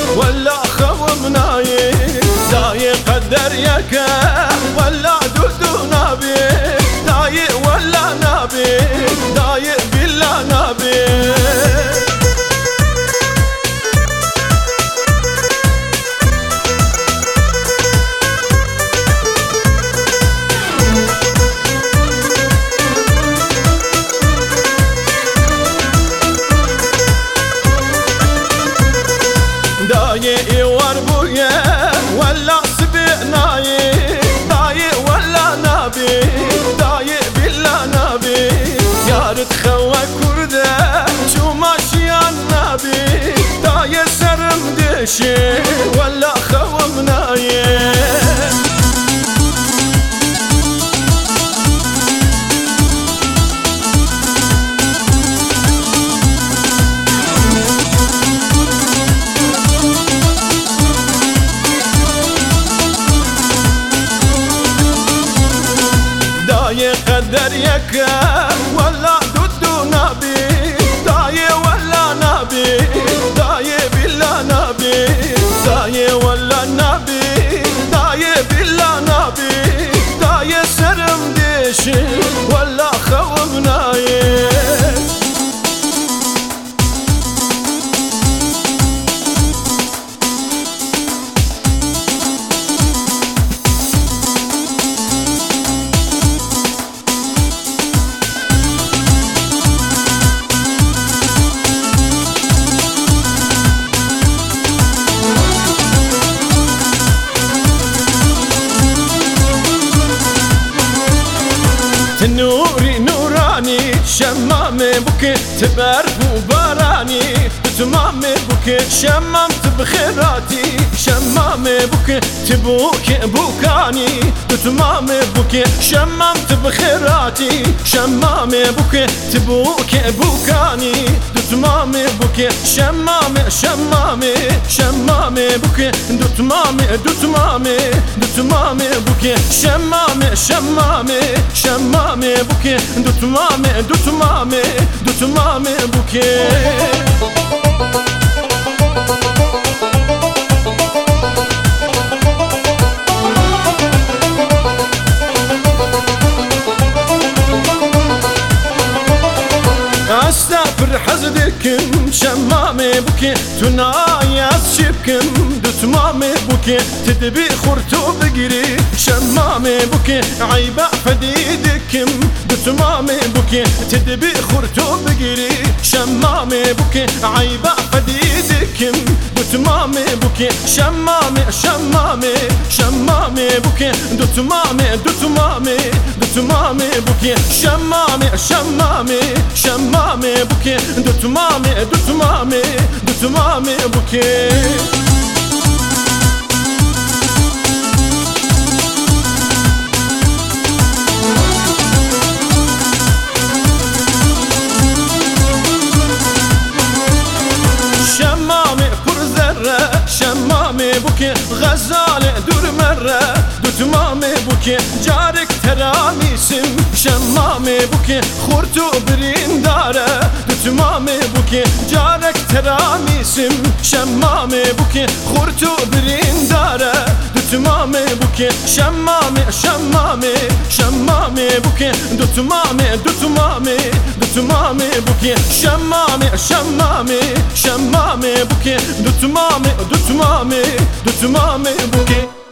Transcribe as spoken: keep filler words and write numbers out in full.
ولا خوم ناي داي قدر يكا ولا دودو نابي داي ولا نابي داي بلا نابي داي ايوار بويا ولا سبعناي داي ولا نابي داي بلا نابي يا ريت خوا كرده شو ماشي النبي داي سرم دشي ولا خومناي قدر يكا ولا دودو نابي داي ولا نابي داي بلا نابي داي ولا نابي داي بلا نابي داي سرم ديشي ولا خومناي نوري نوراني شمامي بوكي تبرف وباراني بتمامي بوكي شممت بخيراتي شمامي بوكي تبوكي بوكاني بتمامي بوكي شممت بخيراتي شمامي بوكي تبوكي بوكاني بتمامي بوكي شمامي شمامي شمامي بوكي دتمامي دتمامي دتمامي بوكي شمامي شمامي شمامي بوكي دتمامي دتمامي دتمامي بوكي استغفر حزدكم شمامي بوكي تناياس شبكم دتمامي بوكي تدبي خرتو بقري شمامي بوكي عيبة فديدكم دتمامي بوكي تدبي خرتو بقري شمامي بوكي عيبة فديدكم دتمامي بوكي شمامي شمامي شمامي بوكي دتمامي دتمامي دتمامي بوكي شمامي شمامي شمامي بوكي دتمامي دتمامي دتمامي بوكي شمامي پرزره شمامي بوكي غزالة دور مرة دتمامي بوكي جارك تراميسم شمامي بوكي خورتو برين داره دتمامي بوكي جارك تراميسم شمامي بوكي خورتو برين داره دتمامي بوكي شمامي شمامي شمامي بوكي دتمامي دتمامي دتمامي بوكي شمامي شمامي شمامي بوكي دتمامي دتمامي دتمامي بوكي